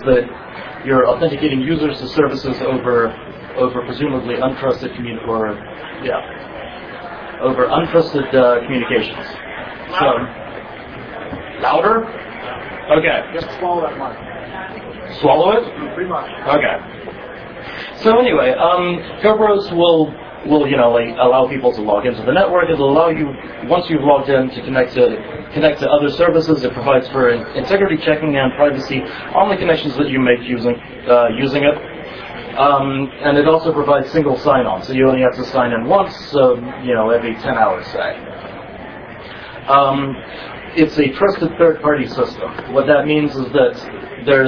that you're authenticating users to services over presumably untrusted over untrusted communications. So, louder? Okay. Just swallow that mic. Swallow it? Pretty much. Okay. So anyway, Kerberos will allow people to log into the network. It'll allow you, once you've logged in, to connect to other services. It provides for integrity checking and privacy on the connections that you make using it. And it also provides single sign-on, so you only have to sign in once, every 10 hours, say. It's a trusted third-party system. What that means is that there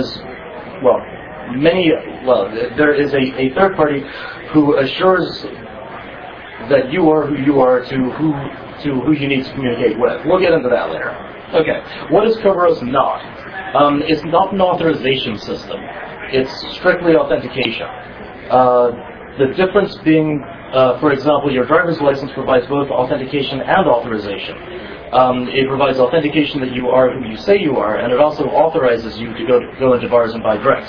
is a third party who assures that you are who you are to who you need to communicate with. We'll get into that later. Okay, what is Kerberos not? It's not an authorization system. It's strictly authentication. The difference being, for example, your driver's license provides both authentication and authorization. It provides authentication that you are who you say you are, and it also authorizes you to go into bars and buy drinks.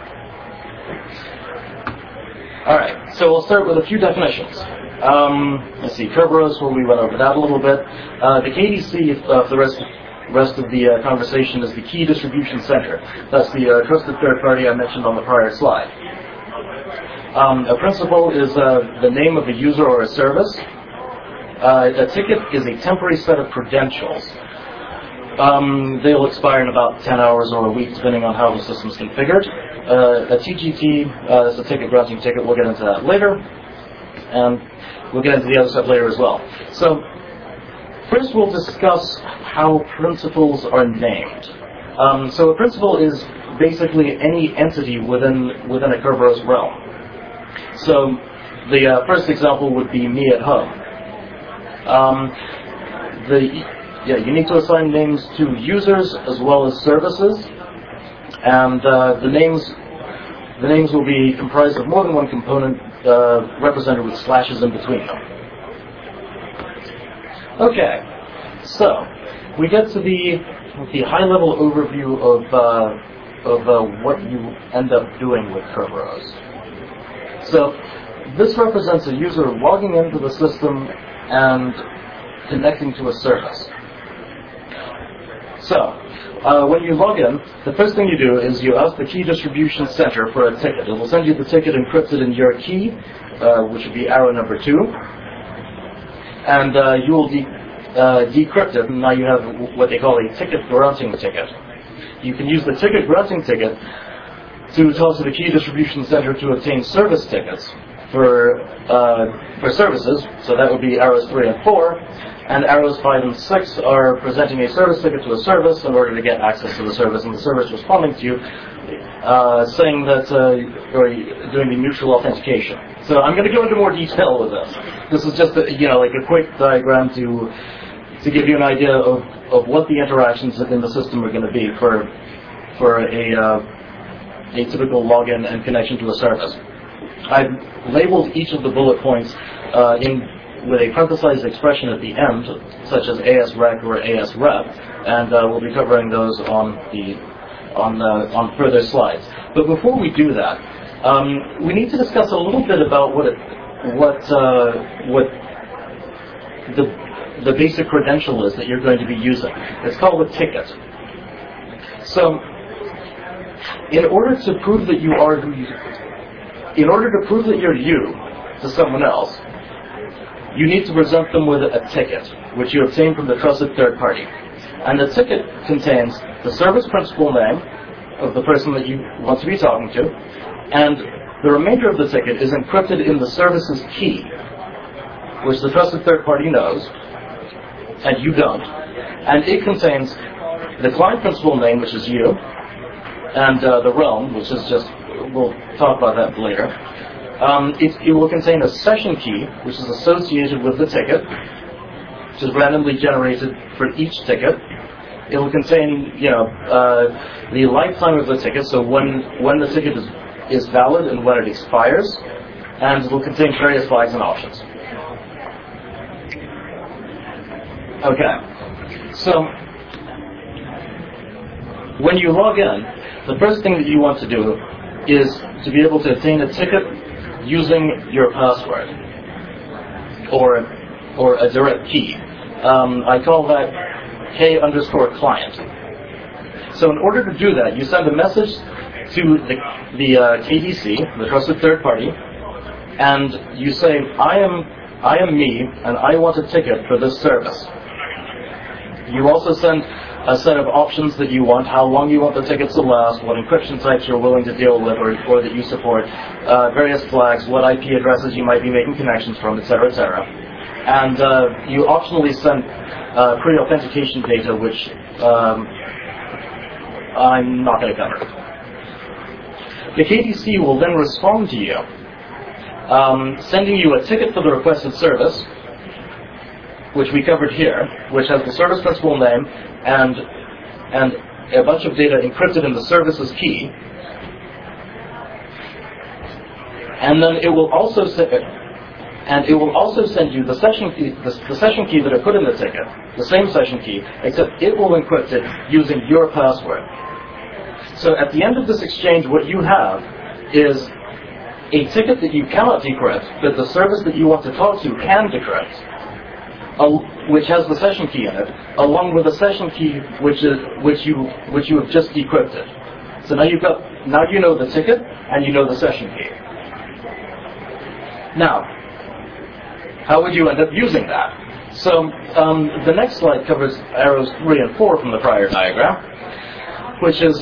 Alright, so we'll start with a few definitions. Let's see, Kerberos, we went over that a little bit. The KDC, for the rest of the conversation, is the Key Distribution Center. That's the trusted third party I mentioned on the prior slide. A principal is the name of a user or a service. A ticket is a temporary set of credentials. They'll expire in about 10 hours or a week, depending on how the system's configured. A TGT is a ticket granting ticket. We'll get into that later. And we'll get into the other stuff later as well. So, first we'll discuss how principals are named. So a principal is basically any entity within a Kerberos realm. So the first example would be me at home. You need to assign names to users as well as services, and the names will be comprised of more than one component represented with slashes in between them. Okay, so we get to the high-level overview of what you end up doing with Kerberos. So this represents a user logging into the system and connecting to a service. So when you log in, the first thing you do is you ask the Key Distribution Center for a ticket. It will send you the ticket encrypted in your key, which would be arrow number 2. And you will decrypt it, and now you have what they call a ticket granting ticket. You can use the ticket granting ticket to talk to the Key Distribution Center to obtain service tickets for services. So that would be arrows 3 and 4. And arrows 5 and 6 are presenting a service ticket to a service in order to get access to the service, and the service responding to you, saying that or doing the mutual authentication. So I'm going to go into more detail with this. This is just a quick diagram to give you an idea of what the interactions in the system are going to be for a typical login and connection to a service. I've labeled each of the bullet points with a parenthesized expression at the end, such as ASREC or ASREP, and we'll be covering those on further slides. But before we do that, we need to discuss a little bit about what the basic credential is that you're going to be using. It's called a ticket. So, in order to prove that you're you to someone else, you need to present them with a ticket, which you obtain from the trusted third party. And the ticket contains the service principal name of the person that you want to be talking to, and the remainder of the ticket is encrypted in the service's key, which the trusted third party knows, and you don't. And it contains the client principal name, which is you, and the realm, which is just, we'll talk about that later. It will contain a session key, which is associated with the ticket, which is randomly generated for each ticket. It will contain, the lifetime of the ticket, so when the ticket is valid and when it expires, and it will contain various flags and options. Okay, so when you log in, the first thing that you want to do is to be able to obtain a ticket using your password or a direct key. I call that K_client. So in order to do that, you send a message to the KDC, the trusted third party, and you say, I am me, and I want a ticket for this service. You also send a set of options that you want, how long you want the tickets to last, what encryption types you're willing to deal with or that you support, various flags, what IP addresses you might be making connections from, etc., etc. And you optionally send pre-authentication data, which I'm not going to cover. The KDC will then respond to you, sending you a ticket for the requested service, which we covered here, which has the service principal name and a bunch of data encrypted in the service's key. And then it will also send you the session key, the session key that I put in the ticket, the same session key, except it will encrypt it using your password. So at the end of this exchange, what you have is a ticket that you cannot decrypt, but the service that you want to talk to can decrypt, which has the session key in it, along with a session key which you have just decrypted. So now you know the ticket and you know the session key. Now, how would you end up using that? So the next slide covers arrows 3 and 4 from the prior diagram, which is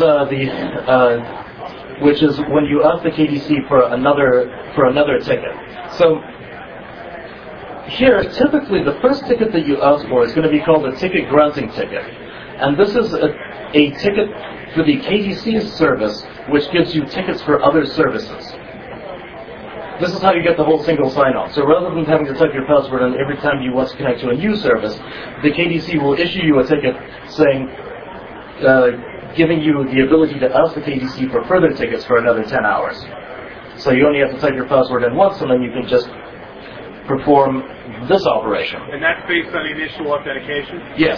when you ask the KDC for another ticket. So here, typically the first ticket that you ask for is going to be called a ticket granting ticket, and this is a ticket for the KDC's service, which gives you tickets for other services. This is how you get the whole single sign-on. So rather than having to type your password in every time you want to connect to a new service, the KDC will issue you a ticket saying, giving you the ability to ask the KDC for further tickets for another 10 hours. So you only have to type your password in once, and then you can just perform this operation. And that's based on the initial authentication? Yes.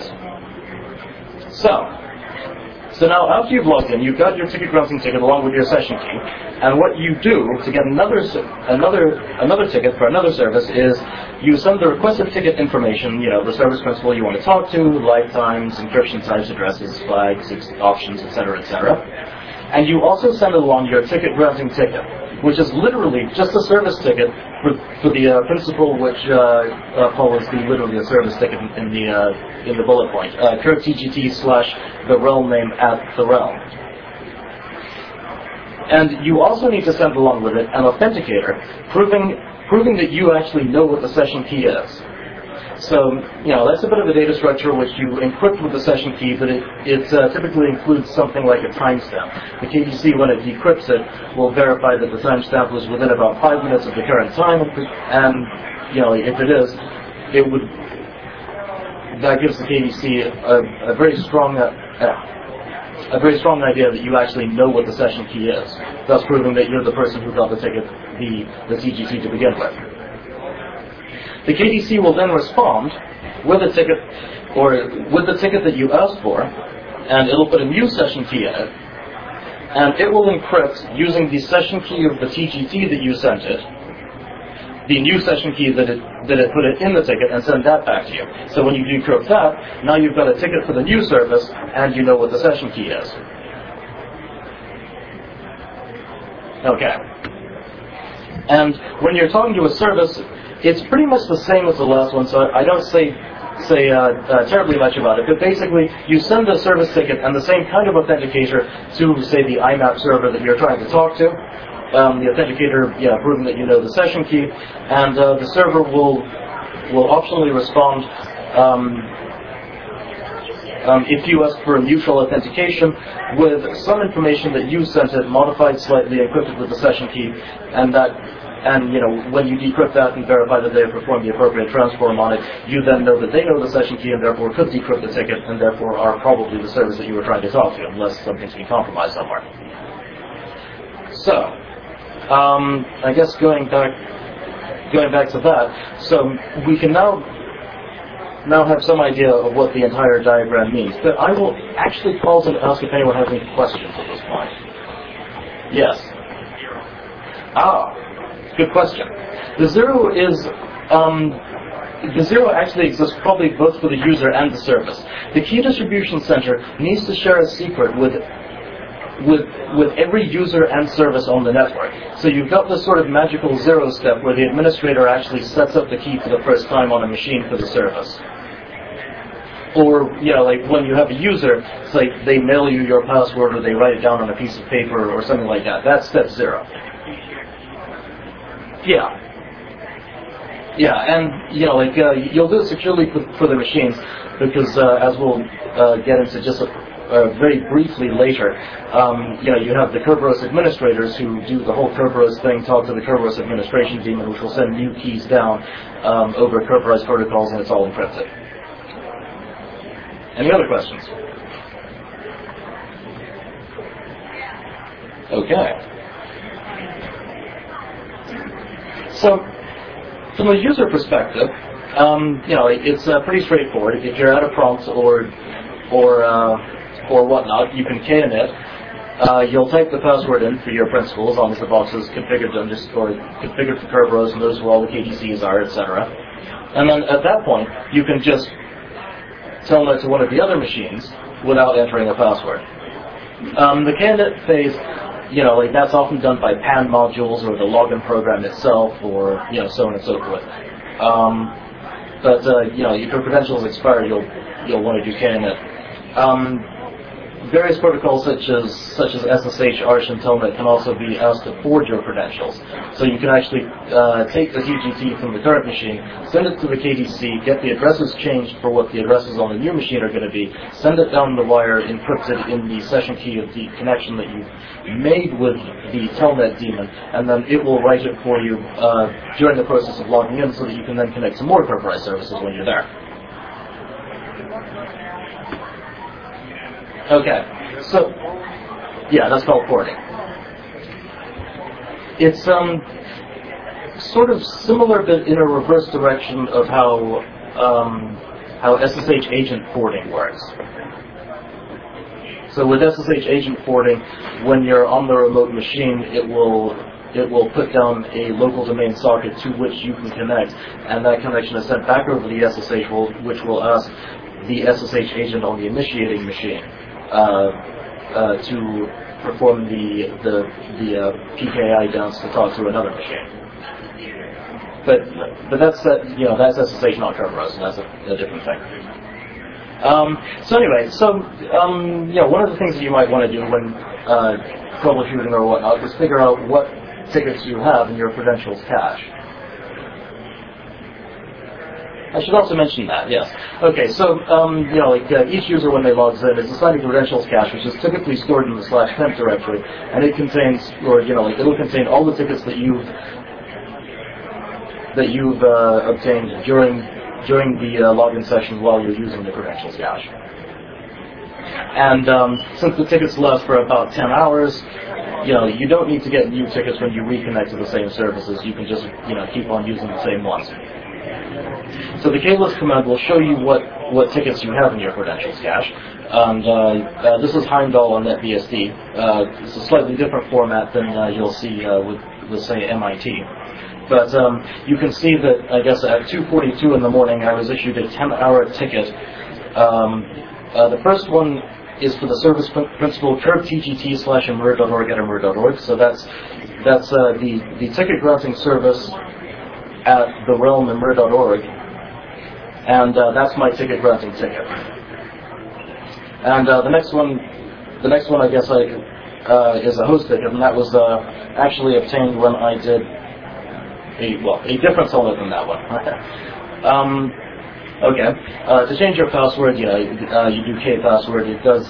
So now after you've logged in, you've got your ticket granting ticket along with your session key, and what you do to get another ticket for another service is you send the requested ticket information, the service principal you want to talk to, lifetimes, encryption types, addresses, flags, options, etc., etc. And you also send along your ticket granting ticket, which is literally just a service ticket for the principal, which follows literally a service ticket in the bullet point. Curve TGT / the realm name at the realm. And you also need to send along with it an authenticator, proving that you actually know what the session key is. So, that's a bit of a data structure which you encrypt with the session key, but it typically includes something like a timestamp. The KDC, when it decrypts it, will verify that the timestamp was within about 5 minutes of the current time, and, if it is, that gives the KDC a very strong idea that you actually know what the session key is, thus proving that you're the person who got the ticket, the TGT to begin with. The KDC will then respond with a ticket, or with the ticket that you asked for, and it'll put a new session key in it, and it will encrypt using the session key of the TGT that you sent it, the new session key that it put it in the ticket, and send that back to you. So when you decrypt that, now you've got a ticket for the new service, and you know what the session key is. Okay. And when you're talking to a service, it's pretty much the same as the last one, so I don't say terribly much about it, but basically you send a service ticket and the same kind of authenticator to, say, the IMAP server that you're trying to talk to. The authenticator, proving that you know the session key, and the server will optionally respond if you ask for a mutual authentication with some information that you sent it, modified slightly, encrypted with the session key, and when you decrypt that and verify that they have performed the appropriate transform on it, you then know that they know the session key and therefore could decrypt the ticket and therefore are probably the service that you were trying to talk to, unless something's been compromised somewhere. So, I guess going back to that, so we can now have some idea of what the entire diagram means. But I will actually pause and ask if anyone has any questions at this point. Yes. Good question. The zero actually exists probably both for the user and the service. The key distribution center needs to share a secret with every user and service on the network. So you've got this sort of magical zero step where the administrator actually sets up the key for the first time on a machine for the service. Or, like when you have a user, it's like they mail you your password or they write it down on a piece of paper or something like that. That's step zero. Yeah. Yeah, and, you'll do it securely for the machines because, as we'll get into just very briefly later, you have the Kerberos administrators who do the whole Kerberos thing, talk to the Kerberos administration daemon, which will send new keys down over Kerberos protocols, and it's all encrypted. Any other questions? Okay. So, from a user perspective, it's pretty straightforward. If you're at a prompt or whatnot, you can KNet. You'll type the password in for your principal as long as the box is configured configured for Kerberos and knows where all the KDCs are, etc. And then at that point, you can just telnet to one of the other machines without entering a password. The KNet phase, that's often done by PAN modules or the login program itself, or so on and so forth. But if your credentials expire, you'll want to do KNet. Various protocols such as SSH, Arch, and Telnet can also be asked to forge your credentials. So you can actually take the TGT from the current machine, send it to the KDC, get the addresses changed for what the addresses on the new machine are going to be, send it down the wire encrypted in the session key of the connection that you made with the Telnet daemon, and then it will write it for you during the process of logging in so that you can then connect to more Kerberos services when you're there. Okay, so, that's called porting. It's sort of similar but in a reverse direction of how SSH agent porting works. So with SSH agent porting, when you're on the remote machine, it will put down a local domain socket to which you can connect, and that connection is sent back over the SSH, which will ask the SSH agent on the initiating machine to perform the PKI dance to talk to another machine. But that's SSH, not Kerberos, and that's a different thing. One of the things that you might want to do when troubleshooting or whatnot is figure out what tickets you have in your credentials cache. I should also mention that, yes. Okay, so, each user when they logs in is assigned a credentials cache, which is typically stored in the /temp directory, and it contains, it'll contain all the tickets that you've obtained during the login session while you're using the credentials cache. And since the tickets last for about 10 hours, you don't need to get new tickets when you reconnect to the same services. You can just, keep on using the same ones. So the klist command will show you what tickets you have in your credentials cache. And this is Heimdall on NetBSD. It's a slightly different format than you'll see with say, MIT. But you can see that, I guess, at 2:42 in the morning, I was issued a 10-hour ticket. The first one is for the service principal KERB-TGT/emer.org at emer.org. So that's the ticket granting service at the realm emer.org, and that's my ticket granting ticket. And the next one I guess is a host ticket, and that was actually obtained when I did a different solid than that one. Okay, to change your password, you do kpassword. It does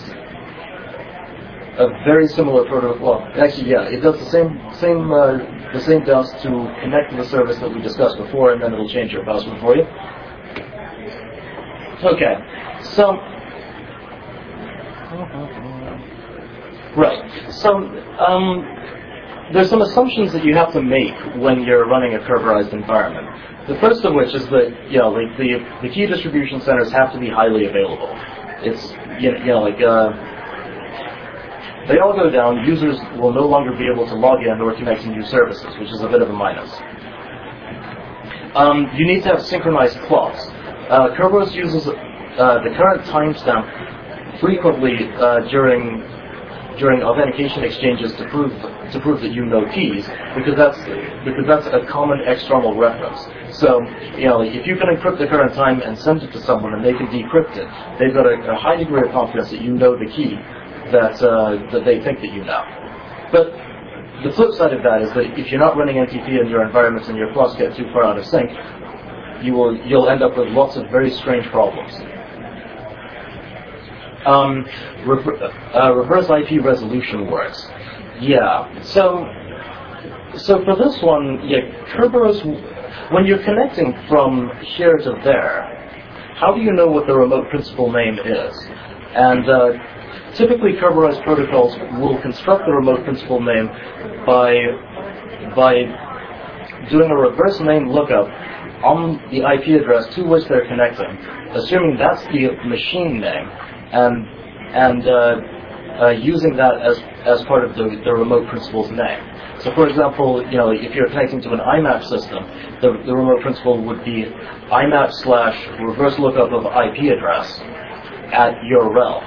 a very similar protocol. Well, actually, it does the same dance to connect to the service that we discussed before, and then it'll change your password for you. Okay, so right. So there's some assumptions that you have to make when you're running a Kerberized environment. The first of which is that the key distribution centers have to be highly available. It's they all go down. Users will no longer be able to log in or connect to new services, which is a bit of a minus. You need to have synchronized clocks. Kerberos uses the current timestamp frequently during authentication exchanges to prove that you know keys, because that's a common external reference. So, if you can encrypt the current time and send it to someone and they can decrypt it, they've got a high degree of confidence that you know the key that they think that you know. But the flip side of that is that if you're not running NTP in your environments and your clocks get too far out of sync, you'll end up with lots of very strange problems. Reverse IP resolution works. Yeah. So for this one, Kerberos, when you're connecting from here to there, how do you know what the remote principal name is? And typically, Kerberos protocols will construct the remote principal name by doing a reverse name lookup on the IP address to which they're connecting, assuming that's the machine name, and using that as part of the remote principal's name. So, for example, if you're connecting to an IMAP system, the remote principal would be IMAP/reverse lookup of IP address at URL.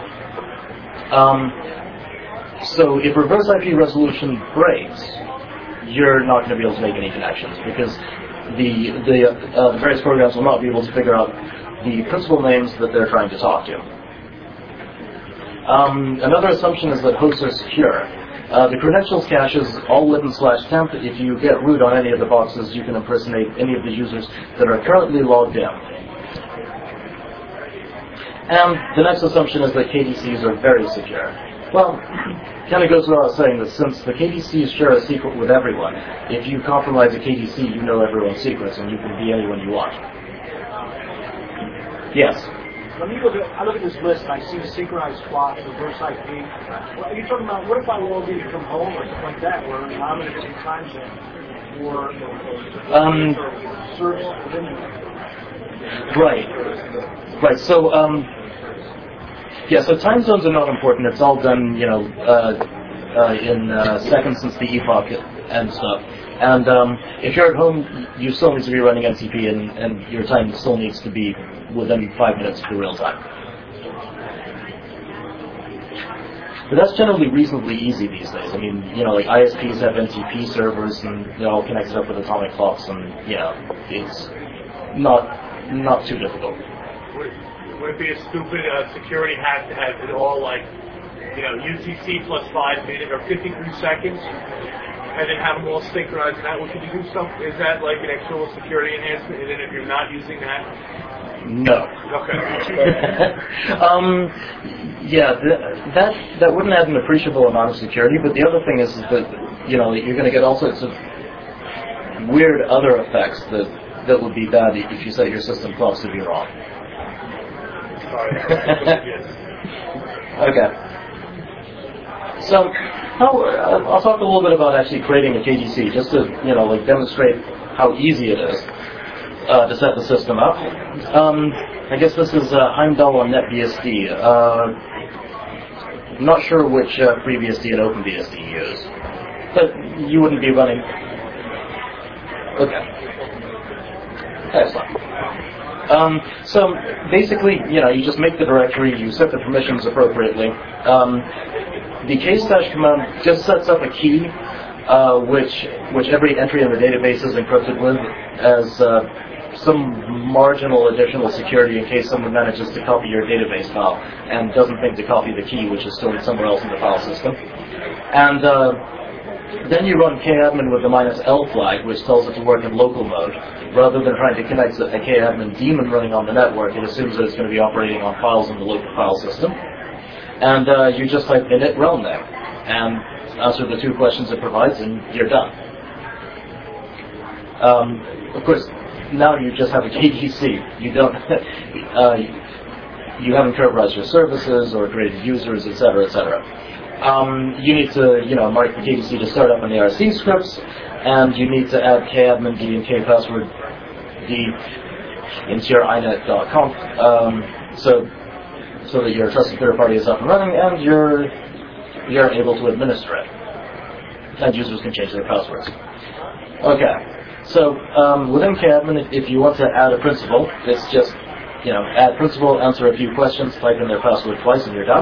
So if reverse IP resolution breaks, you're not going to be able to make any connections, because the various programs will not be able to figure out the principal names that they're trying to talk to. Another assumption is that hosts are secure. The credentials cache is all libn/temp. If you get root on any of the boxes, you can impersonate any of the users that are currently logged in. And the next assumption is that KDCs are very secure. Well, kind of goes without saying that since the KDCs share a secret with everyone, if you compromise a KDC, you know everyone's secrets and you can be anyone you want. Yes? I look at this list and I see synchronized clocks, reverse IP. Well, are you talking about, what if I log in from home or something like that, where I'm in a different time zone? Or service within the Right. So, so time zones are not important. It's all done, in seconds since the epoch and stuff. And if you're at home, you still need to be running NTP, and your time still needs to be within 5 minutes of the real time. But that's generally reasonably easy these days. I mean, ISPs have NTP servers, and they're all connected up with atomic clocks, and it's not too difficult. Would it be a stupid security hack to have it all UTC plus 5 minutes or 53 seconds, and then have them all synchronized? And could you do something? Is that like an external security enhancement? And then if you're not using that? No. Okay. That wouldn't add an appreciable amount of security. But the other thing is that you're going to get all sorts of weird other effects that would be bad if you set your system clocks to be wrong. Okay. So I'll talk a little bit about actually creating a KDC, just to demonstrate how easy it is to set the system up. I guess this is Heimdall on NetBSD. I'm not sure which FreeBSD and OpenBSD you use, but you wouldn't be running. Okay. That's fine. So basically, you just make the directory, you set the permissions appropriately. The kstash command just sets up a key, which every entry in the database is encrypted with, as some marginal additional security in case someone manages to copy your database file and doesn't think to copy the key, which is stored somewhere else in the file system. And then you run kadmin with the -L flag, which tells it to work in local mode. Rather than trying to connect to a kadmin daemon running on the network, it assumes that it's going to be operating on files in the local file system. And you just type init realm name and answer the 2 questions it provides, and you're done. Of course, now you just have a KDC. You don't. You haven't characterized your services or created users, etc., etc. You need to, mark the KDC to start up in the RC scripts, and you need to add kadmin d and kpassword d into your inet.conf, so that your trusted third party is up and running, and your you're able to administer it. And users can change their passwords. Okay, so within KAdmin, if you want to add a principal, it's just, add principal, answer a few questions, type in their password twice, and you're done.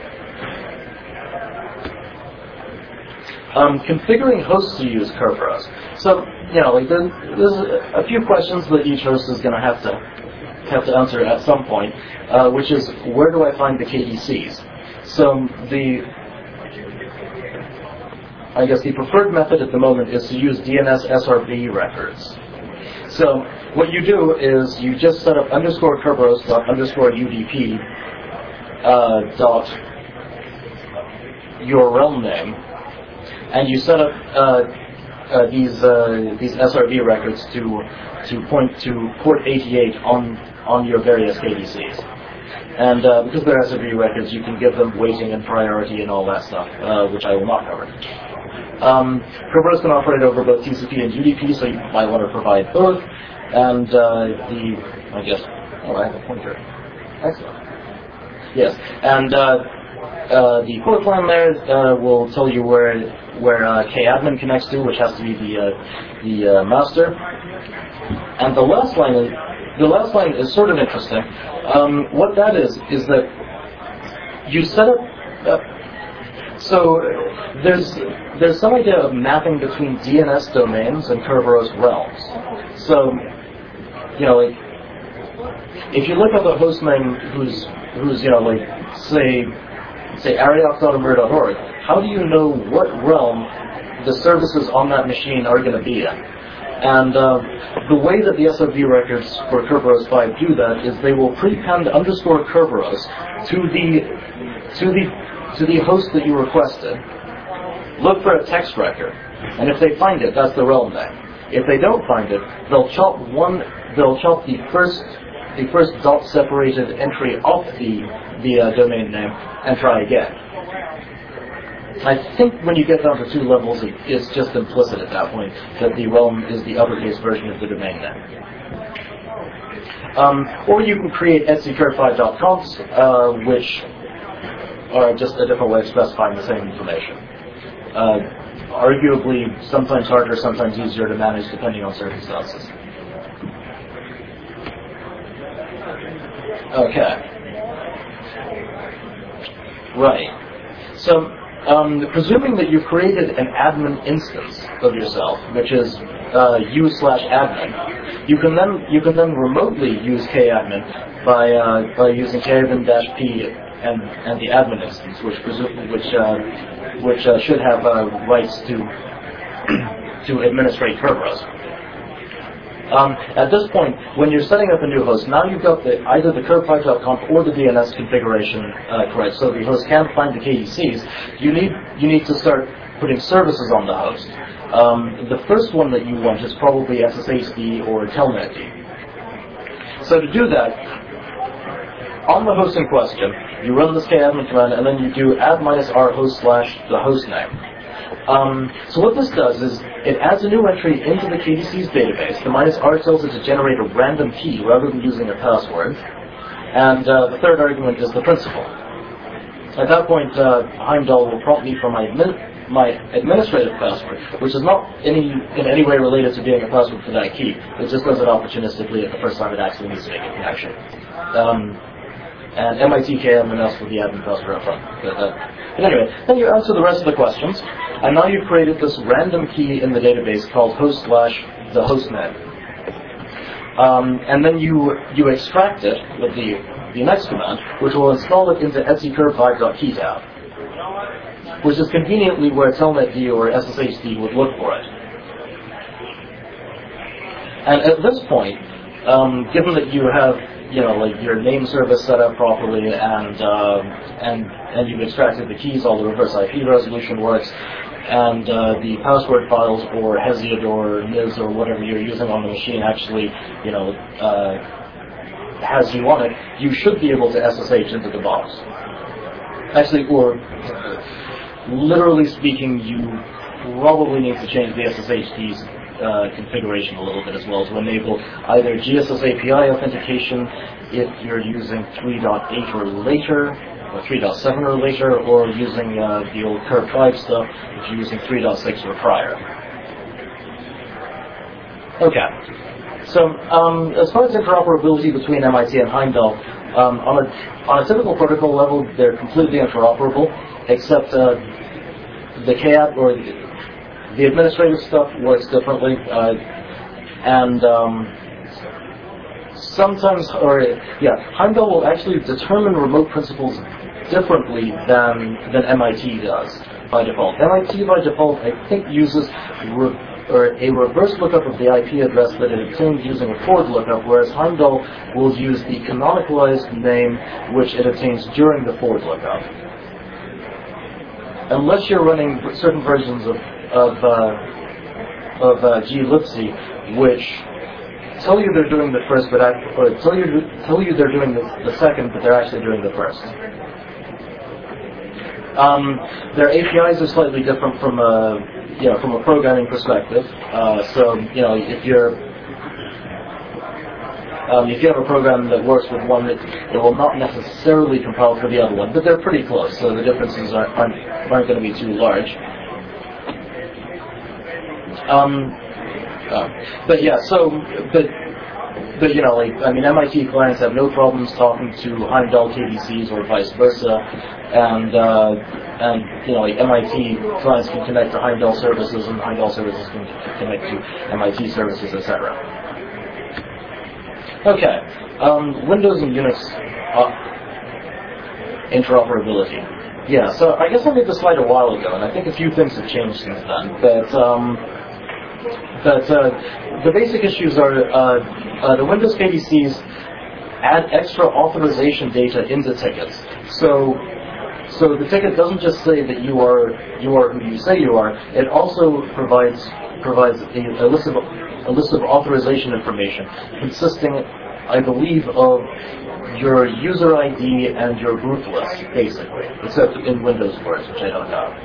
Configuring hosts to use Kerberos. So, there's a few questions that each host is going to have to answer at some point, which is, where do I find the KDCs? So the preferred method at the moment is to use DNS SRV records. So what you do is you just set up _Kerberos._UDP dot your realm name, and you set up these SRV records to point to port 88 on your various KDCs. And because they're SRV records, you can give them weighting and priority and all that stuff, which I will not cover. Kerberos can operate over both TCP and UDP, so you might want to provide both. And I have a pointer. Excellent. Yes, and the port line there will tell you where KAdmin connects to, which has to be the master. And the last line is sort of interesting. What that is that you set up. So there's some idea of mapping between DNS domains and Kerberos realms. So if you look up a host name who's say arioch.amur.org, how do you know what realm the services on that machine are going to be in? And the way that the SRV records for Kerberos 5 do that is they will prepend _Kerberos to the host that you requested, look for a text record, and if they find it, that's the realm name. If they don't find it, they'll chop the first dot separated entry off the domain name and try again. I think when you get down to 2 levels, it's just implicit at that point that the realm is the uppercase version of the domain name. Or you can create etcker5.confs, which are just a different way of specifying the same information. Arguably, sometimes harder, sometimes easier to manage depending on circumstances. Okay. Right. So, presuming that you've created an admin instance of yourself, which is u/admin, you can then remotely use KAdmin by using KAdmin-p and the admin instance, which should have rights to administrate Kerberos. At this point, when you're setting up a new host, now you've got either the kerb5.conf or the DNS configuration correct, so the host can find the KDCs. You need to start putting services on the host. The first one that you want is probably SSHD or Telnetd. So to do that, on the host in question, you run this KAdmin command, and then you do add -r host / the host name. So what this does is it adds a new entry into the KDC's database. The -r tells it to generate a random key rather than using a password. And the third argument is the principal. At that point, Heimdall will prompt me for my administrative password, which is not in any way related to being a password for that key. It just does it opportunistically at the first time it actually needs to make a connection. And MIT KAdmin asks for the admin password up front. But anyway, then you answer the rest of the questions, and now you've created this random key in the database called host / the hostname. And then you extract it with the next command, which will install it into etckerb5.keytab, which is conveniently where Telnetd or SSHD would look for it. And at this point, given that you have your name service set up properly, and you've extracted the keys, all the reverse IP resolution works, and the password files or Hesiod or Niz or whatever you're using on the machine actually, has you on it, you should be able to SSH into the box. Actually, or literally speaking, you probably need to change the SSHD's configuration a little bit as well to enable either GSS API authentication if you're using 3.8 or later, 3.7 or later, or using the old Curve 5 stuff if you're using 3.6 or prior. Okay. So as far as interoperability between MIT and Heimdall, on a typical protocol level, they're completely interoperable, except the CAD or the administrative stuff works differently, and sometimes, Heimdall will actually determine remote principals differently than MIT does by default. MIT by default, I think, uses a reverse lookup of the IP address that it obtained using a forward lookup, whereas Heimdall will use the canonicalized name which it obtains during the forward lookup. Unless you're running certain versions of glibc, which tell you they're doing the first, but tell you they're doing the second, but they're actually doing the first. Their APIs are slightly different from a programming perspective. So if you have a program that works with one, it will not necessarily compile for the other one, but they're pretty close, so the differences aren't going to be too large. MIT clients have no problems talking to Heimdall KDCs or vice versa, and MIT clients can connect to Heimdall services, and Heimdall services can connect to MIT services, etc. Okay, Windows and Unix interoperability. Yeah, so I guess I made this slide a while ago, and I think a few things have changed since then. But the basic issues are the Windows KDCs add extra authorization data into tickets. So the ticket doesn't just say that you are who you say you are. It also provides a list of authorization information consisting, I believe, of your user ID and your group list, basically, except in Windows words, which I don't have.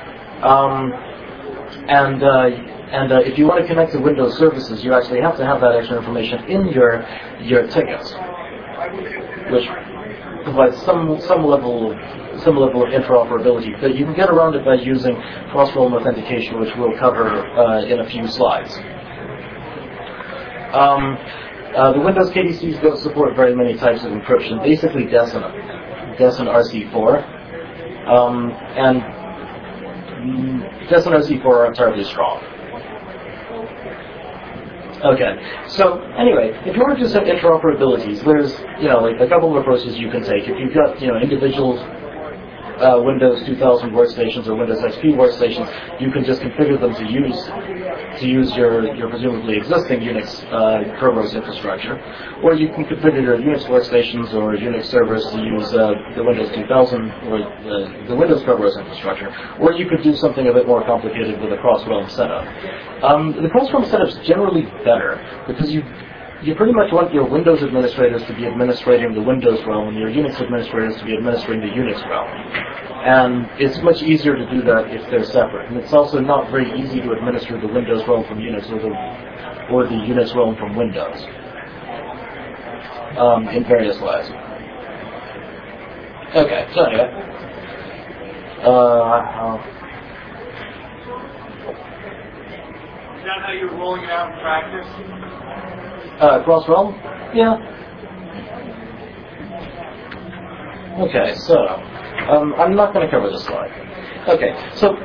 And if you want to connect to Windows services, you actually have to have that extra information in your tickets, which provides some level of interoperability. But you can get around it by using cross-realm authentication, which we'll cover in a few slides. The Windows KDCs don't support very many types of encryption, basically DES and RC4. And DES and RC4 aren't terribly strong. Okay, so anyway, if you want to do some interoperabilities, there's a couple of approaches you can take. If you've got individual Windows 2000 workstations or Windows XP workstations, you can just configure them to use your presumably existing Unix Kerberos infrastructure, or you can configure your Unix workstations or Unix servers to use the Windows 2000 or the Windows Kerberos infrastructure, or you could do something a bit more complicated with a cross-realm setup. The cross-realm setup is generally better because you pretty much want your Windows administrators to be administrating the Windows realm and your Unix administrators to be administering the Unix realm. And it's much easier to do that if they're separate. And it's also not very easy to administer the Windows realm from Unix or the Unix realm from Windows in various ways. Okay, so anyway. Is that how you're rolling it out in practice? Cross-realm? Yeah. Okay, so I'm not going to cover this slide. Okay, so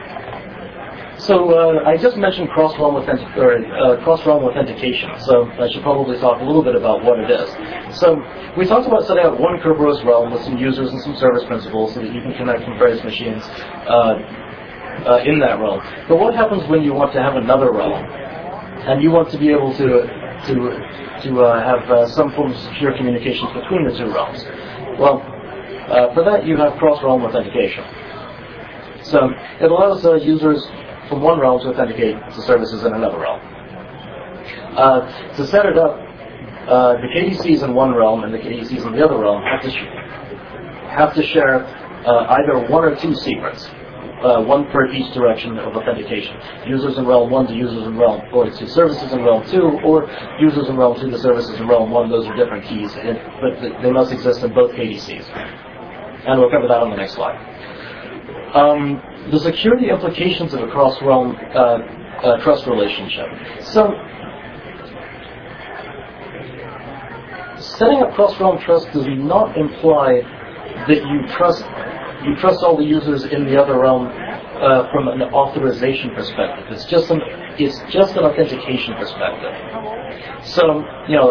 I just mentioned cross-realm authentication, so I should probably talk a little bit about what it is. So we talked about setting up one Kerberos realm with some users and some service principals so that you can connect from various machines in that realm. But what happens when you want to have another realm and you want to be able to have some form of secure communications between the two realms? Well, for that you have cross-realm authentication. So it allows users from one realm to authenticate to services in another realm. To set it up, the KDCs in one realm and the KDCs in the other realm have to share either one or two secrets. One per each direction of authentication. Users in realm 1 to users in realm, or to services in realm 2, or users in realm 2 to services in realm 1. Those are different keys, but they must exist in both KDCs. And we'll cover that on the next slide. The security implications of a cross-realm trust relationship. So, setting up cross-realm trust does not imply that you trust all the users in the other realm from an authorization perspective. It's just an authentication perspective. So,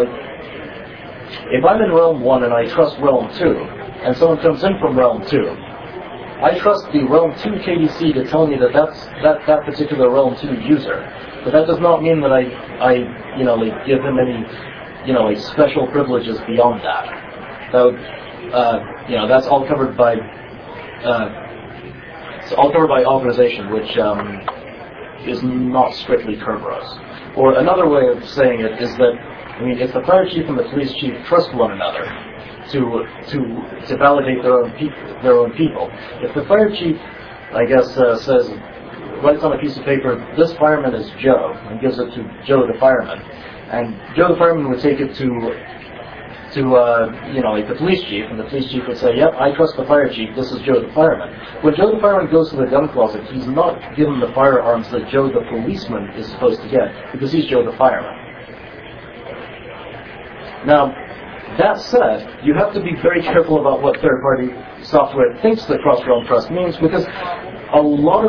if I'm in realm 1 and I trust realm 2, and someone comes in from realm 2, I trust the realm 2 KDC to tell me that's that particular realm 2 user. But that does not mean that I give them any special privileges beyond that. That would, that's all covered by authorization, which is not strictly Kerberos. Or another way of saying it is that, if the fire chief and the police chief trust one another to validate their own people, if the fire chief, writes on a piece of paper, "This fireman is Joe," and gives it to Joe the fireman, and Joe the fireman would take it to the police chief, and the police chief would say, "Yep, I trust the fire chief, this is Joe the fireman." When Joe the fireman goes to the gun closet, he's not given the firearms that Joe the policeman is supposed to get, because he's Joe the fireman. Now, that said, you have to be very careful about what third-party software thinks that cross-realm trust means, because a lot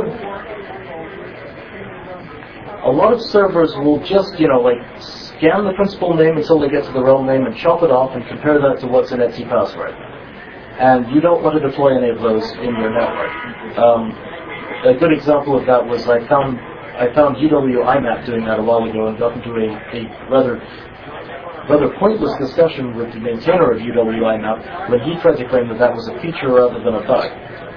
of servers will just, scan the principal name until they get to the realm name and chop it off and compare that to what's in Etsy password. And you don't want to deploy any of those in your network. A good example of that was I found UW IMAP doing that a while ago and got into a rather pointless discussion with the maintainer of UW IMAP when he tried to claim that was a feature rather than a bug.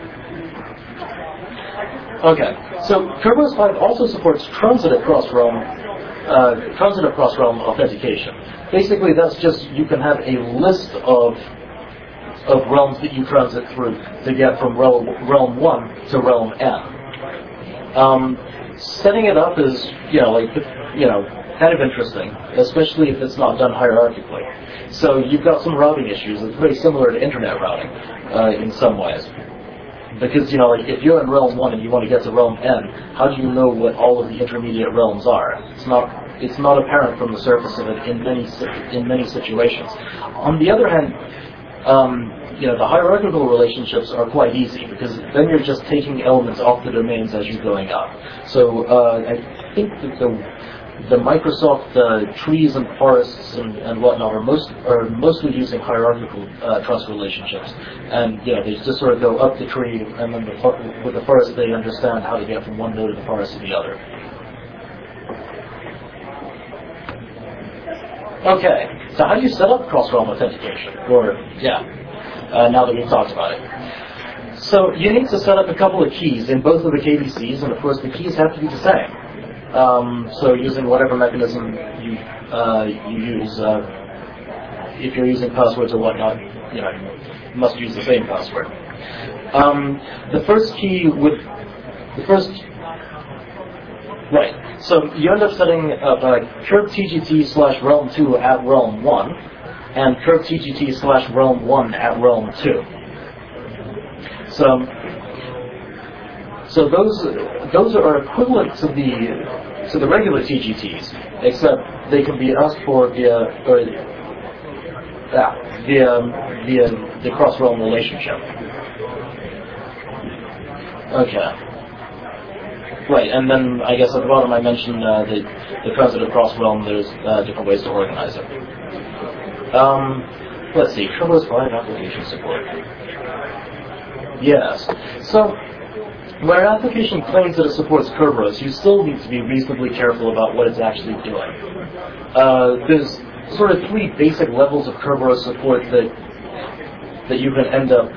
Okay, so Kerberos 5 also supports transitive cross-realm authentication. Basically, that's just you can have a list of realms that you transit through to get from realm 1 to realm N. Setting it up is kind of interesting, especially if it's not done hierarchically. So you've got some routing issues. It's very similar to internet routing in some ways. Because, if you're in realm 1 and you want to get to realm N, how do you know what all of the intermediate realms are? It's not apparent from the surface of it in many situations. On the other hand, the hierarchical relationships are quite easy, because then you're just taking elements off the domains as you're going up. So I think that the Microsoft trees and forests and whatnot are mostly using hierarchical trust relationships, and they just sort of go up the tree, and then with the forest they understand how to get from one node of the forest to the other. Okay, so how do you set up cross-realm authentication? Now that we've talked about it. So you need to set up a couple of keys in both of the KDCs, and of course the keys have to be the same. So using whatever mechanism you use, if you're using passwords or whatnot, you must use the same password. Right. So you end up setting up curve TGT/realm 2 at realm 1, and curve TGT/realm 1 at realm 2. So those are equivalent to the regular TGTs, except they can be asked for via the cross-realm relationship. Okay. Right, and then I guess at the bottom I mentioned the transitive cross-realm. There's different ways to organize it. Let's see, Kerberos 5 application support. Yes. So, where an application claims that it supports Kerberos, you still need to be reasonably careful about what it's actually doing. There's sort of three basic levels of Kerberos support that you can end up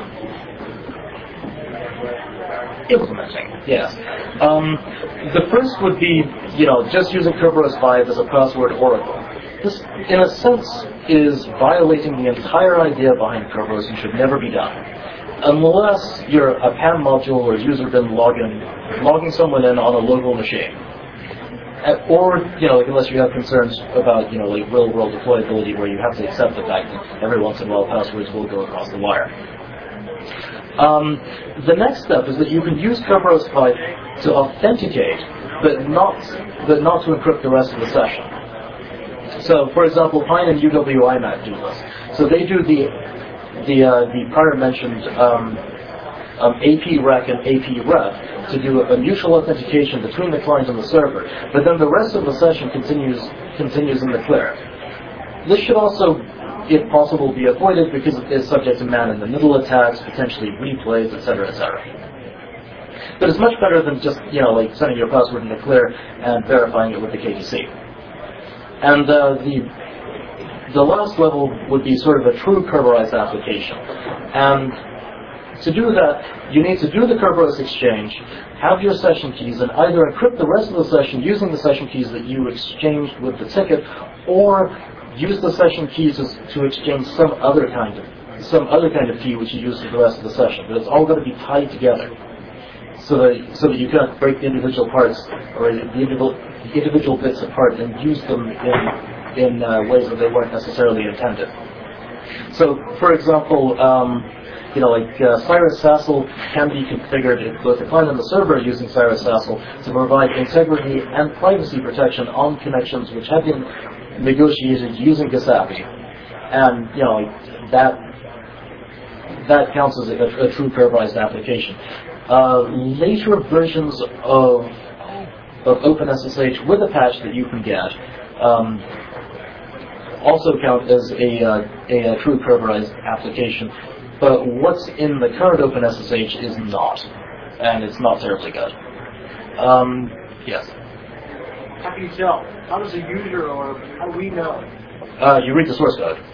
implementing. Yes. The first would be, just using Kerberos 5 as a password oracle. This, in a sense, is violating the entire idea behind Kerberos and should never be done. Unless you're a PAM module or user bin logging someone in on a local machine. Or, unless you have concerns about, real-world deployability where you have to accept the fact that every once in a while passwords will go across the wire. The next step is that you can use Kerberos 5 to authenticate, but not to encrypt the rest of the session. So, for example, Pine and UWIMAC do this. So they do the prior mentioned AP rec and AP ref to do a mutual authentication between the client and the server, but then the rest of the session continues in the clear. This should also, if possible, be avoided because it is subject to man-in-the-middle attacks, potentially replays, etc., etc. But it's much better than just, sending your password in the clear and verifying it with the KDC. And the last level would be sort of a true Kerberized application. And to do that, you need to do the Kerberos exchange, have your session keys, and either encrypt the rest of the session using the session keys that you exchanged with the ticket, or use the session keys to exchange some other kind of key which you use for the rest of the session. But it's all going to be tied together, so that you can't break the individual parts or the individual bits apart and use them in ways that they weren't necessarily intended. So, for example, Cyrus Sassel can be configured in both the client and the server using Cyrus Sassel to provide integrity and privacy protection on connections which have been negotiated using Gasapi, and that counts as a true Kerberized application. Later versions of OpenSSH with a patch that you can get also count as a true Kerberized application, but what's in the current OpenSSH is not, and it's not terribly good. Yes. How can you tell? How does a user, or how do we know? You read the source code.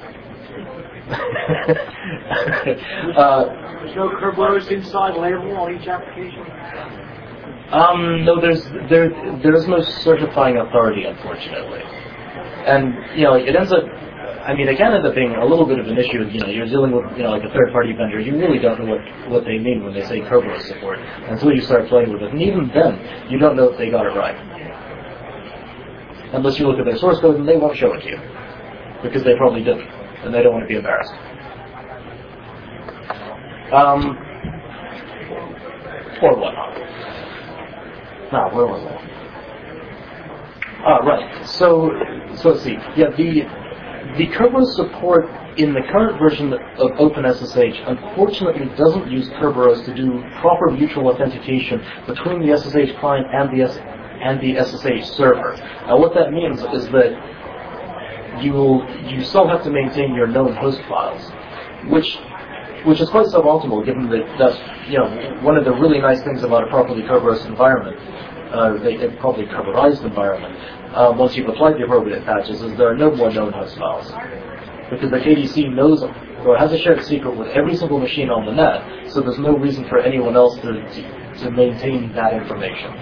There's no Kerberos inside label on each application? No, there is no certifying authority, unfortunately. And, it ends up, it can end up being a little bit of an issue. You're dealing with, like a third-party vendor. You really don't know what they mean when they say Kerberos support until you start playing with it. And even then, you don't know if they got it right. Unless you look at their source code, and they won't show it to you. Because they probably didn't. And they don't want to be embarrassed. Or whatnot. Now, where was I? Right. So let's see. Yeah, the Kerberos support in the current version of OpenSSH unfortunately doesn't use Kerberos to do proper mutual authentication between the SSH client and the SSH server. Now, what that means is that you still have to maintain your known host files, which is quite suboptimal, given that that's one of the really nice things about a properly Kerberos environment, a properly Kerberized environment. Once you've applied the appropriate patches, is there are no more known host files, because the KDC knows or has a shared secret with every single machine on the net, so there's no reason for anyone else to maintain that information.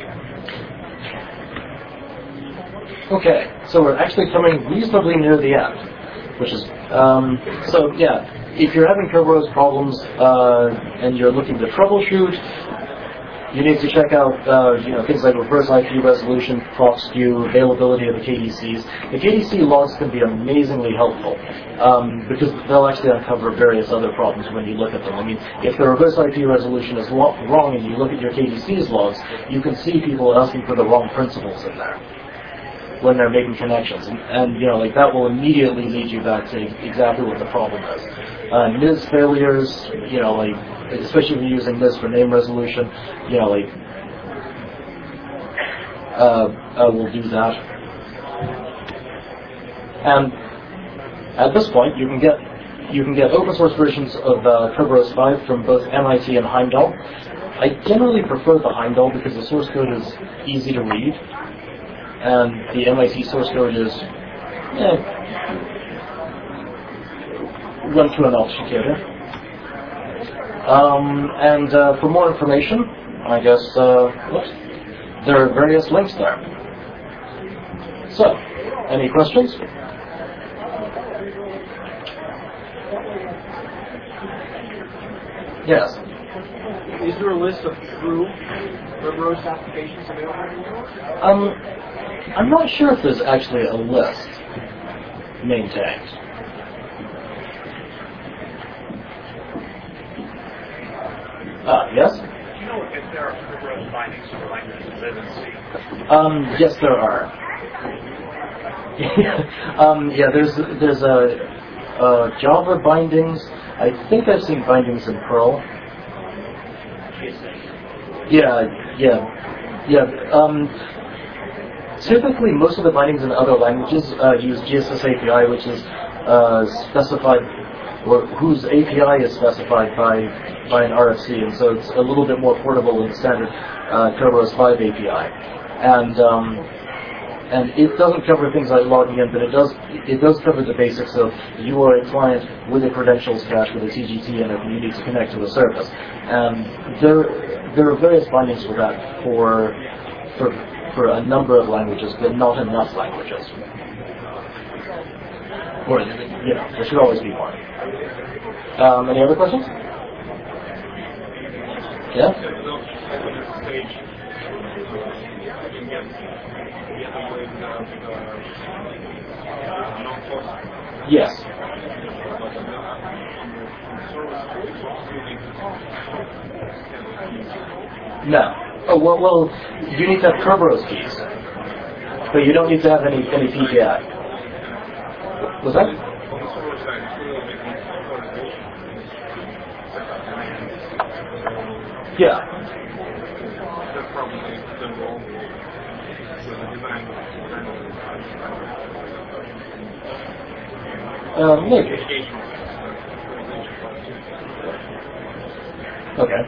Okay, so we're actually coming reasonably near the end, which is, if you're having Kerberos problems and you're looking to troubleshoot, you need to check out things like reverse IP resolution, proc skew, availability of the KDCs. The KDC logs can be amazingly helpful because they'll actually uncover various other problems when you look at them. If the reverse IP resolution is wrong and you look at your KDC's logs, you can see people asking for the wrong principals in there when they're making connections, and that will immediately lead you back to exactly what the problem is. NIS failures, especially if you're using NIS for name resolution, will do that. And at this point, you can get open source versions of Kerberos 5 from both MIT and Heimdall. I generally prefer the Heimdall because the source code is easy to read, and the MIT source code is run through an authenticator. And for more information, I guess there are various links there. So, any questions? Yes. Is there a list of true Kerberos applications available? I'm not sure if there's actually a list maintained. Yes? Do you know if there are Kerberos bindings for languages that live in C? Yes, there are. Yeah, there's a Java bindings. I think I've seen bindings in Perl. Yeah. Typically, most of the bindings in other languages use GSS API, which is specified, or whose API is specified by an RFC, and so it's a little bit more portable than the standard Kerberos 5 API. And it doesn't cover things like logging in, but it does cover the basics of you are a client with a credentials cache with a TGT and you need to connect to the service. And there are various bindings for that for a number of languages, but not enough languages. Or there should always be more. Any other questions? Yeah. Yes. No. Oh, well, you need to have Kerberos keys, but you don't need to have any PKI. Was that? Yeah. Maybe. Okay.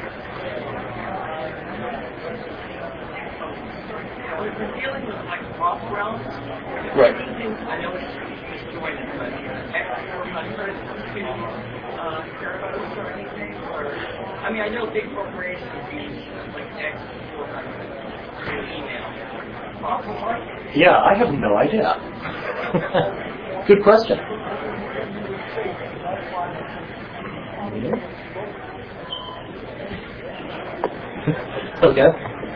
We're dealing with like off realms. Right. I know it's disjointed, but X400 Kerberos or anything, or I mean, I know big corporations use like X400 to email. Possible? Yeah, I have no idea. Good question. Okay.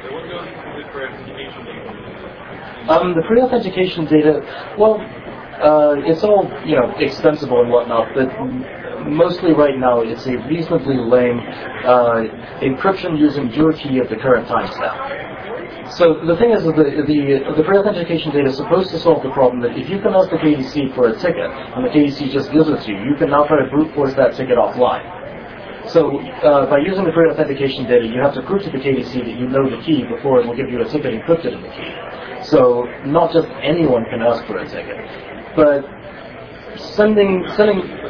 The pre-authentication data, well, it's all, extensible and whatnot, but mostly right now it's a reasonably lame encryption using your key at the current timestamp. So the thing is that the pre-authentication data is supposed to solve the problem that if you can ask the KDC for a ticket and the KDC just gives it to you, you can now try to brute force that ticket offline. So by using the pre-authentication data, you have to prove to the KDC that you know the key before it will give you a ticket encrypted in the key. So not just anyone can ask for a ticket, but sending a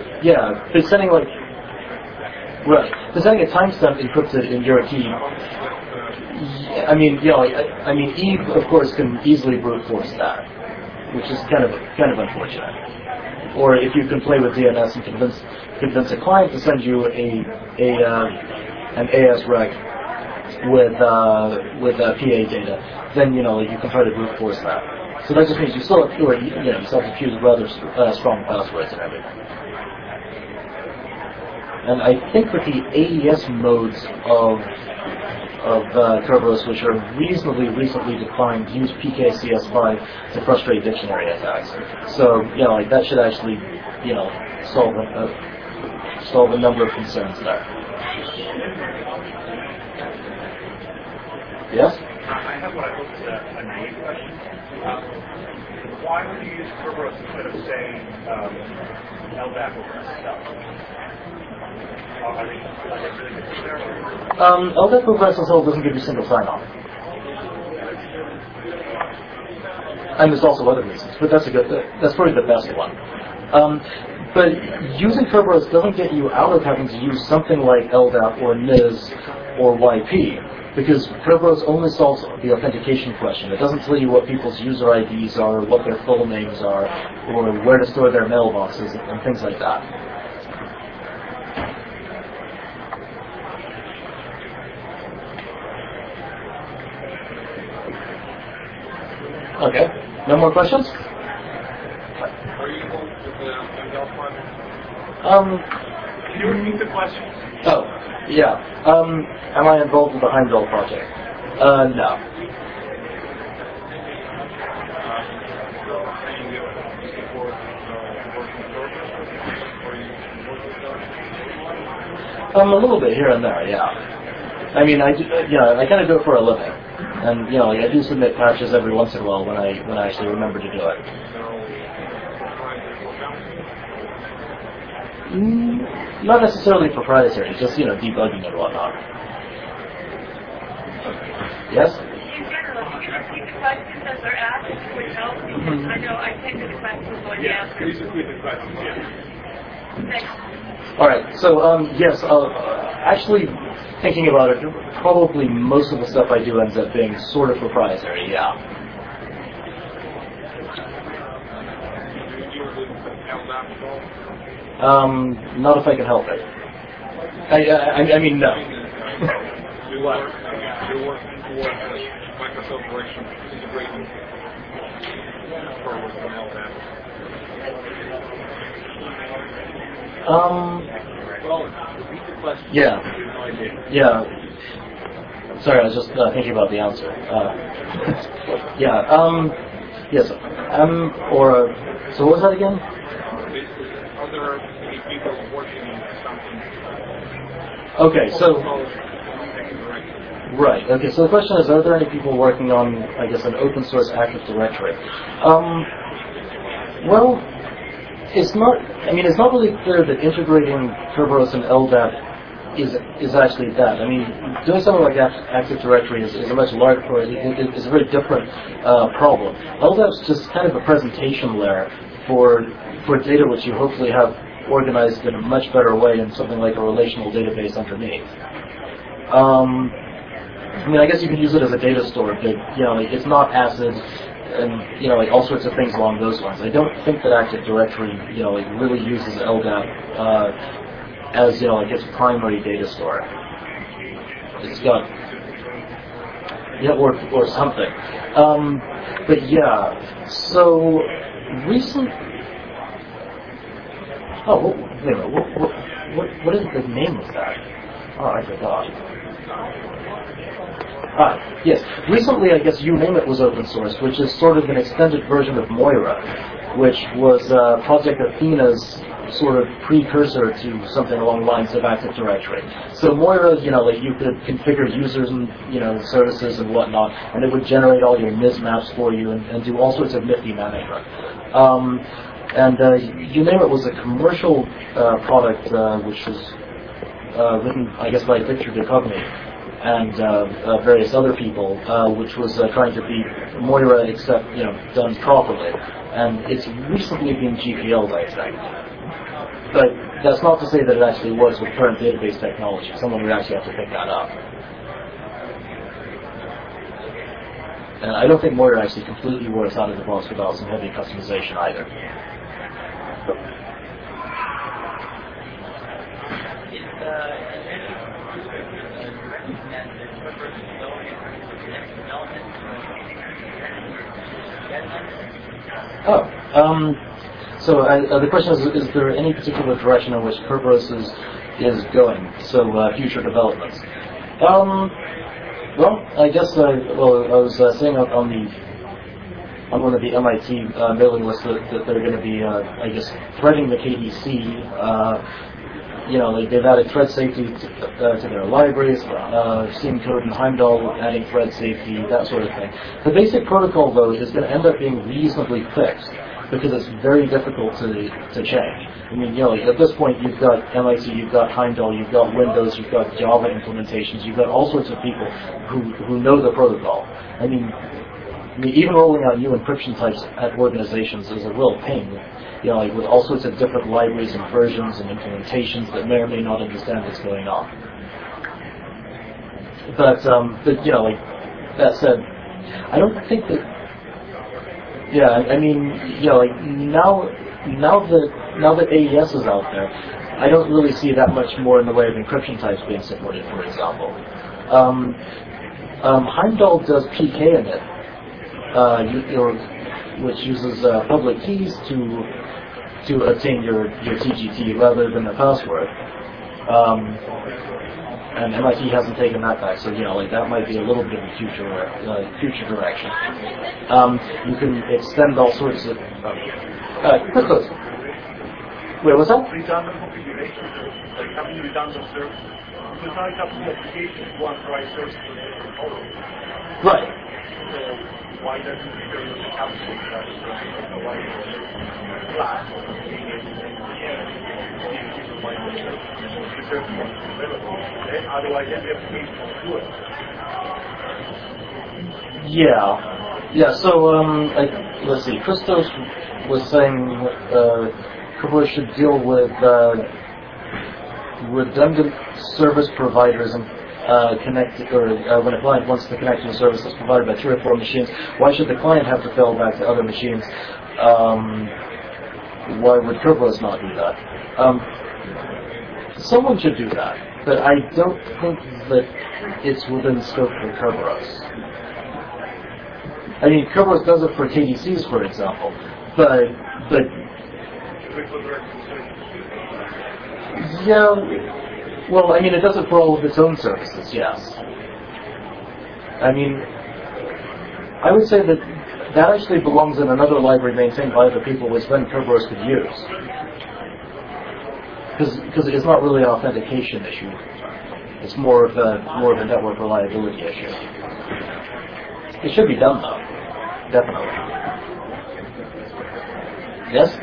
timestamp encrypted in your key. I mean, Eve of course can easily brute force that, which is kind of unfortunate. Or if you can play with DNS and convince a client to send you an ASREC with PA data, then you can try to brute force that. So that just means you still have to use rather strong passwords and everything. And I think that the AES modes of Kerberos, which are reasonably recently defined, use PKCS5 to frustrate dictionary attacks. So that should actually solve a number of concerns there. Yes? I have what I hope is a naive question. Why would you use Kerberos instead of saying LDAP over SSL? Are they really good there? LDAP over SSL doesn't give you single sign-on. And there's also other reasons, but that's probably the best one. But using Kerberos doesn't get you out of having to use something like LDAP or NIS or YP, because Kerberos only solves the authentication question. It doesn't tell you what people's user IDs are, what their full names are, or where to store their mailboxes and things like that. Okay. No more questions? Are you involved with the MDEL project? Can you repeat the question? Oh, yeah. Am I involved with the Heimdall project? No. A little bit here and there, yeah. I mean, I kind of do it for a living, and I do submit patches every once in a while when I actually remember to do it. Not necessarily proprietary, just debugging and whatnot. Yes. In general, can you repeat the questions as they're asked, which helps? Because I know I can't do the questions when you ask them. Please repeat the questions. Yeah. Thanks. All right. So yes, actually thinking about it, probably most of the stuff I do ends up being sort of proprietary. Yeah. Not if I can help it. I mean, no. You're working for Microsoft Version integrating with LDAP. Well, repeat the question. Yeah. Yeah. Sorry, I was just thinking about the answer. Yeah. Yes. Or so what was that again? Are there any people working on something? Okay. So. Right. Okay. So the question is, are there any people working on, I guess, an open source Active Directory? Well, it's not. I mean, it's not really clear that integrating Kerberos and LDAP is actually that. I mean, doing something like Active Directory is a much larger, it's a very different problem. LDAP's just kind of a presentation layer for data which you hopefully have organized in a much better way in something like a relational database underneath. I mean, I guess you could use it as a data store, but it's not ACID, and all sorts of things along those lines. I don't think that Active Directory really uses LDAP as its primary data store. It's got or something. But yeah, so recent. Oh, wait a minute. What is the name of that? Oh, I forgot. Yes. Recently, I guess You Name It was open source, which is sort of an extended version of Moira, which was Project Athena's sort of precursor to something along the lines of Active Directory. So Moira, you could configure users and services and whatnot, and it would generate all your MIS maps for you and do all sorts of nifty management. You Name It was a commercial product which was written, I guess, by Victor Duchovny and various other people, which was trying to beat Moira, except done properly. And it's recently been GPL'd, I think. But that's not to say that it actually works with current database technology. Someone would actually have to pick that up. And I don't think Moira actually completely works out of the box without some heavy customization either. So the question is there any particular direction in which Kerberos is going? So future developments. Well, I guess I was saying on one of the MIT mailing lists that they're going to be, I guess, threading the KDC. They've added thread safety to their libraries, Steam Code and Heimdall adding thread safety, that sort of thing. The basic protocol, though, is going to end up being reasonably fixed because it's very difficult to change. I mean, at this point, you've got MIT, you've got Heimdall, you've got Windows, you've got Java implementations, you've got all sorts of people who know the protocol. I mean, even rolling out new encryption types at organizations is a real pain. With all sorts of different libraries and versions and implementations that may or may not understand what's going on. But that said, I don't think that. Yeah, I mean, now that AES is out there, I don't really see that much more in the way of encryption types being supported, for example. Heimdall does PKInit, which uses public keys to obtain your TGT rather than a password. And MIT hasn't taken that back, so that might be a little bit of a future direction. You can extend all sorts of. Quick close. Wait, what's that? Redundant configuration, like having redundant services. there's not a couple of applications, one price service for the total. Right. So why doesn't the calculate that as a light class? Otherwise, the application won't do it. Yeah. So, let's see. Christos was saying Kerberos should deal with redundant service providers and connect, or when a client wants to connect to a service that's provided by 3 or 4 machines, why should the client have to fall back to other machines? Why would Kerberos not do that? Someone should do that, but I don't think that it's within scope for Kerberos. I mean, Kerberos does it for KDCs, for example, but yeah, well, I mean, it does it for all of its own services, yes. I mean, I would say that actually belongs in another library maintained by other people, which then Kerberos could use. Because it's not really an authentication issue. It's more of a network reliability issue. It should be done, though. Definitely. Yes?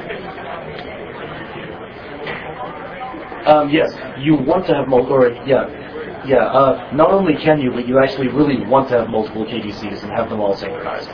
Yes, you want to have multiple, not only can you, but you actually really want to have multiple KDCs and have them all synchronized.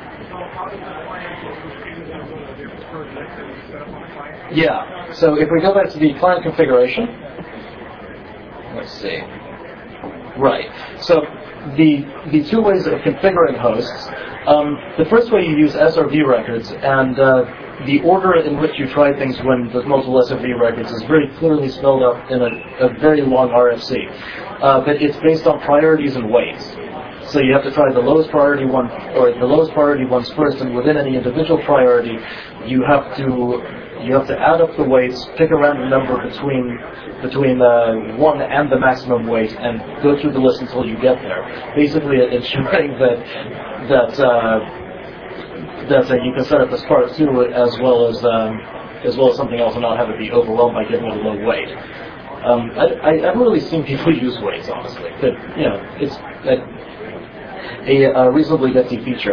Yeah, so if we go back to the client configuration, let's see. Right, so the 2 ways of configuring hosts, the first way you use SRV records, and the order in which you try things when there's multiple SRV records is very clearly spelled out in a very long RFC. But it's based on priorities and weights. So you have to try the lowest priority one, or the lowest priority ones first, and within any individual priority, you have to add up the weights, pick a random number between 1 and the maximum weight, and go through the list until you get there. Basically, ensuring that you can set up as part 2 as well as something else, and not have it be overwhelmed by giving it a low weight. I haven't really seen people use weights, honestly, but it's a reasonably nifty feature.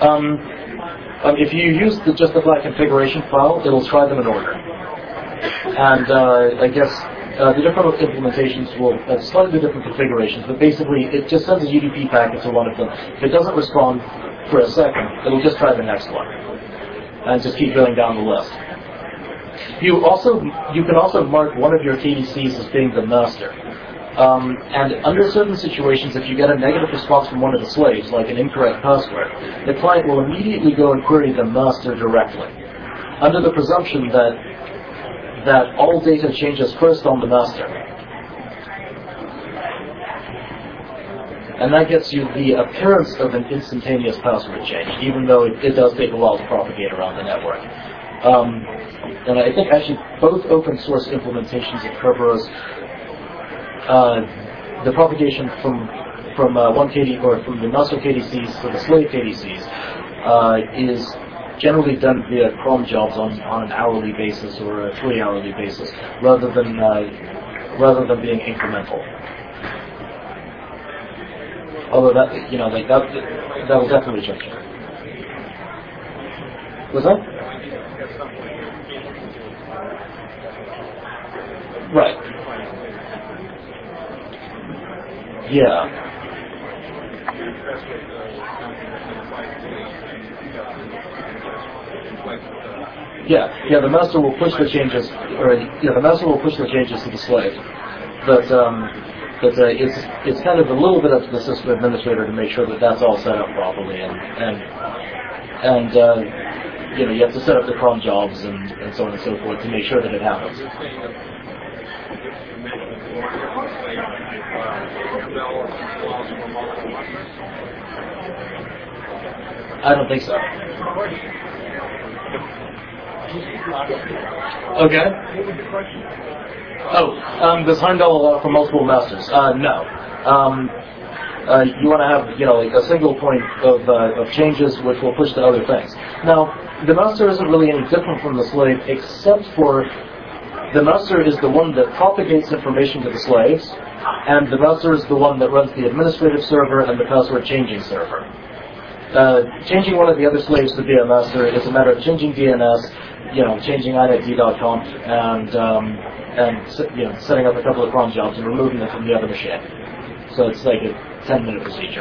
If you use just the flat configuration file, it'll try them in order. And I guess the different implementations will have slightly different configurations, but basically it just sends a UDP packet to one of them. If it doesn't respond for a second, it'll just try the next one, and just keep going down the list. You can also mark one of your KDCs as being the master. And under certain situations, if you get a negative response from one of the slaves, like an incorrect password, the client will immediately go and query the master directly, under the presumption that all data changes first on the master. And that gets you the appearance of an instantaneous password change, even though it does take a while to propagate around the network. And I think actually both open source implementations of Kerberos, the propagation from 1 KD, or from the master KDCs to the slave KDCs, is generally done via cron jobs on an hourly basis or a 3-hourly basis, rather than being incremental. Although that will definitely change. Was that? Right. Yeah. Yeah. The master will push the changes, the master will push the changes to the slave, but it's kind of a little bit up to the system administrator to make sure that that's all set up properly, and you have to set up the cron jobs and so on and so forth to make sure that it happens. I don't think so. Okay. Does Heimdall allow for multiple masters? No. You want to have, a single point of changes which will push to other things. Now, the master isn't really any different from the slave, except for the master is the one that propagates information to the slaves, and the master is the one that runs the administrative server and the password changing server. Changing one of the other slaves to be a master is a matter of changing DNS, changing inetd.conf, and setting up a couple of cron jobs and removing them from the other machine. So it's like a 10-minute procedure.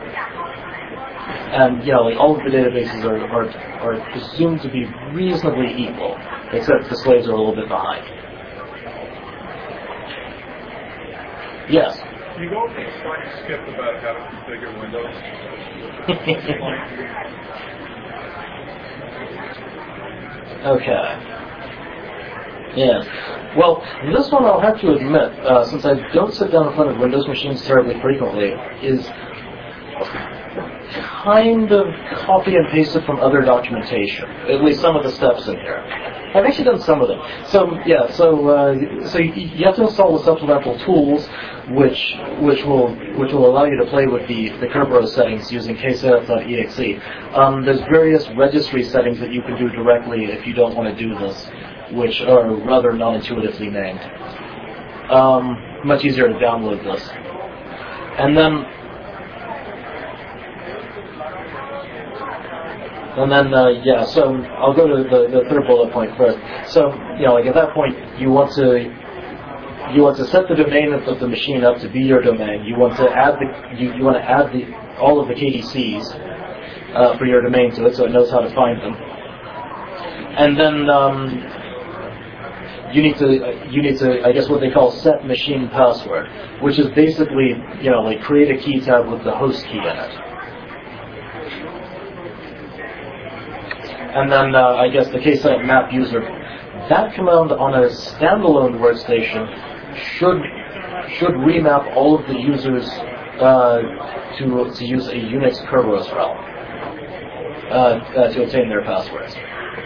And all of the databases are presumed to be reasonably equal, except the slaves are a little bit behind. Yes. Can you go over the slide you skipped about how to configure Windows? Okay. Yes. Well, this one I'll have to admit, since I don't sit down in front of Windows machines terribly frequently, is kind of copy and pasted from other documentation. At least some of the steps in here. I've actually done some of them. So you have to install the supplemental tools, which will allow you to play with the Kerberos settings using ksetup.exe. There's various registry settings that you can do directly if you don't want to do this, which are rather non-intuitively named. Much easier to download this, and then so I'll go to the third bullet point first. So, at that point, you want to set the domain of the machine up to be your domain. You want to add all of the KDCs for your domain to it, so it knows how to find them. And then you need to I guess what they call set machine password, which is basically create a key tab with the host key in it. And then I guess the ksetup map user, that command on a standalone workstation should remap all of the users to use a Unix Kerberos realm to obtain their passwords.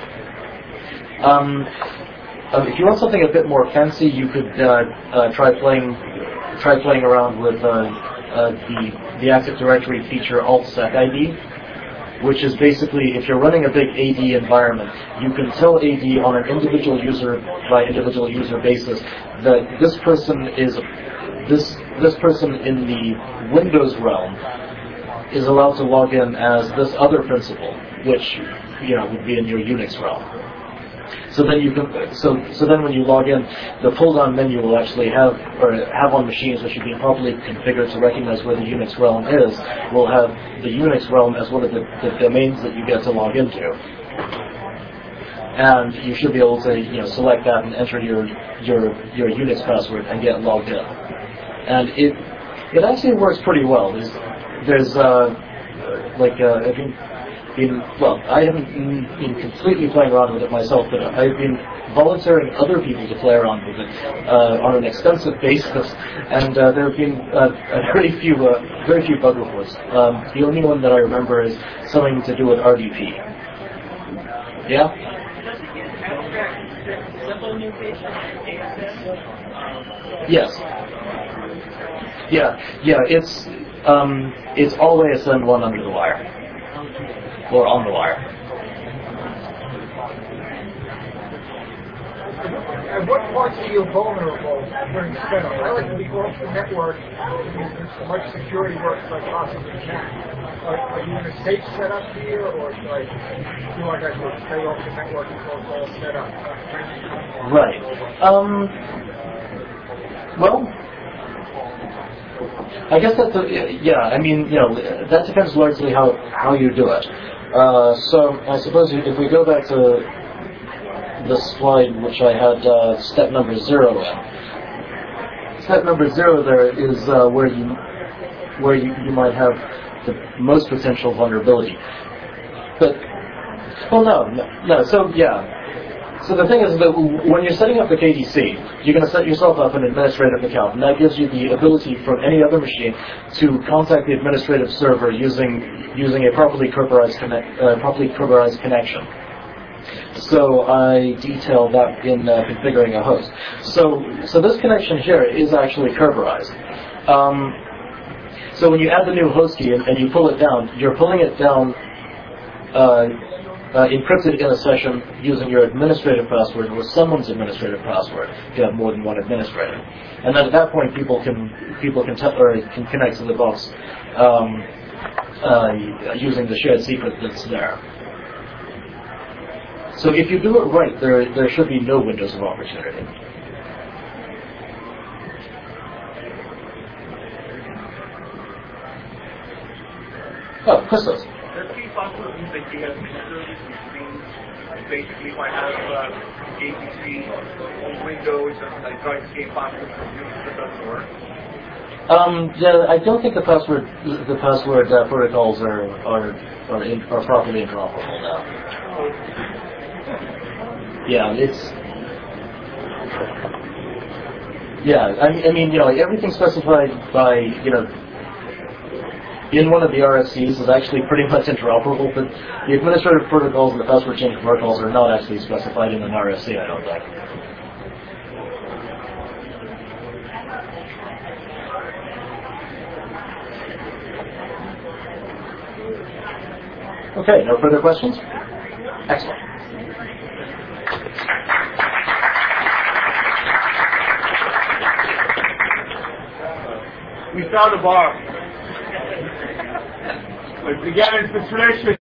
If you want something a bit more fancy, you could try playing around with the Active Directory feature AltSecID, which is basically, if you're running a big AD environment, you can tell AD on an individual user by individual user basis that this person in the Windows realm is allowed to log in as this other principal, which would be in your Unix realm. So then then when you log in, the pull-down menu will actually have on machines which have been properly configured to recognize where the Unix realm is, will have the Unix realm as one of the domains that you get to log into. And you should be able to select that and enter your Unix password and get logged in. And it actually works pretty well. I haven't been completely playing around with it myself, but I've been volunteering other people to play around with it on an extensive basis, and there have been very few bug reports. The only one that I remember is something to do with RDP. Yeah? Yes. Yeah. It's all ASN 1 under the wire. Or on the wire. At what parts are you vulnerable during setup? I like to be off the network to do as much security work as I possibly can. Are you in a safe setup here, or should I feel like I should stay off the network until it's all set up? Right. Well, I guess that depends largely how you do it. So I suppose if we go back to the slide which I had step number 0 in. Step number 0 there is where you might have the most potential vulnerability. But no. So the thing is that when you're setting up the KDC, you're going to set yourself up an administrative account, and that gives you the ability from any other machine to contact the administrative server using a properly Kerberized connection. So I detail that in configuring a host. So this connection here is actually Kerberized. So when you add the new host key and you pull it down, you're pulling it down encrypted in a session using your administrative password or someone's administrative password if you have more than one administrator. And then at that point, people can connect to the box using the shared secret that's there. So if you do it right, there should be no windows of opportunity. Oh, Christos. Does key password means that you have users, which means basically if I have ABC on Windows and I try to gain password from users, that doesn't work? Yeah, I don't think the password protocols are properly interoperable now. Yeah, I mean, like everything specified by, in one of the RFCs is actually pretty much interoperable, but the administrative protocols and the password change protocols are not actually specified in an RFC, I don't think. Okay, no further questions? Excellent. We found a bar. Again, it's the tradition.